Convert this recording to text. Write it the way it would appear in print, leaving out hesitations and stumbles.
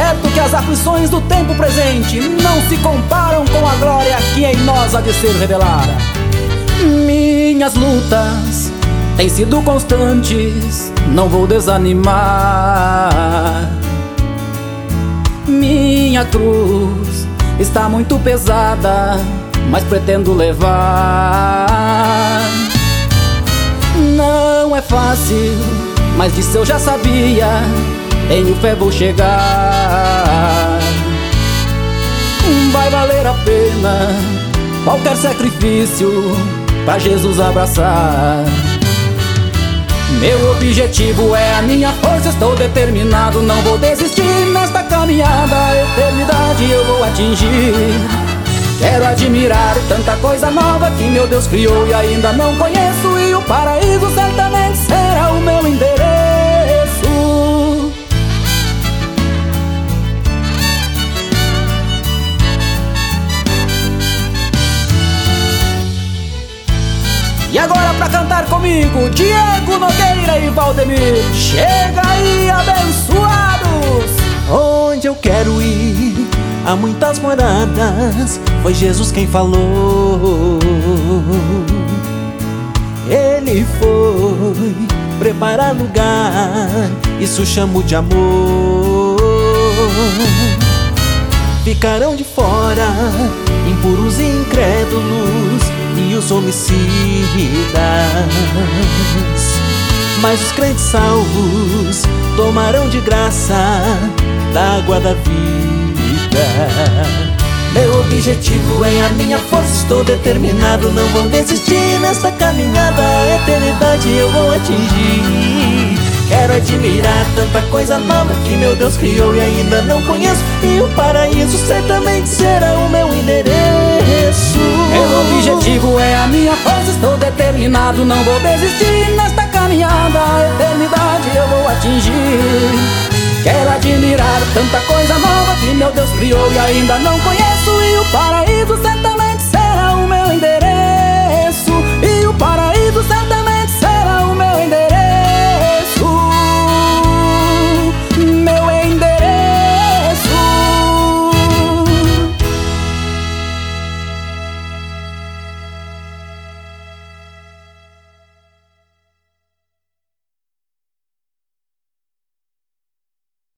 certo que as aflições do tempo presente não se comparam com a glória que em nós há de ser revelada. Minhas lutas têm sido constantes, não vou desanimar. Minha cruz está muito pesada, mas pretendo levar. Não é fácil, mas disso eu já sabia. Tenho fé, vou chegar. Vai valer a pena qualquer sacrifício pra Jesus abraçar. Meu objetivo é a minha força, estou determinado, não vou desistir nesta caminhada. A eternidade eu vou atingir. Quero admirar tanta coisa nova que meu Deus criou e ainda não conheço, e o paraíso certamente será o meu endereço. E agora pra cantar comigo, Diego Nogueira e Valdemir. Chega aí, abençoados! Onde eu quero ir, há muitas moradas, foi Jesus quem falou. Ele foi preparar lugar, isso chamo de amor. Ficarão de fora impuros e incrédulos e os homicidas, mas os crentes salvos tomarão de graça da água da vida. Meu objetivo é a minha força, estou determinado, não vou desistir nessa caminhada. A eternidade eu vou atingir. Quero admirar tanta coisa nova que meu Deus criou e ainda não conheço, e o paraíso certamente será o meu endereço. Meu objetivo é a minha força, estou determinado, não vou desistir nesta caminhada. A eternidade eu vou atingir. Quero admirar tanta coisa nova que meu Deus criou e ainda não conheço, e o paraíso certamente será o meu endereço. E o paraíso certamente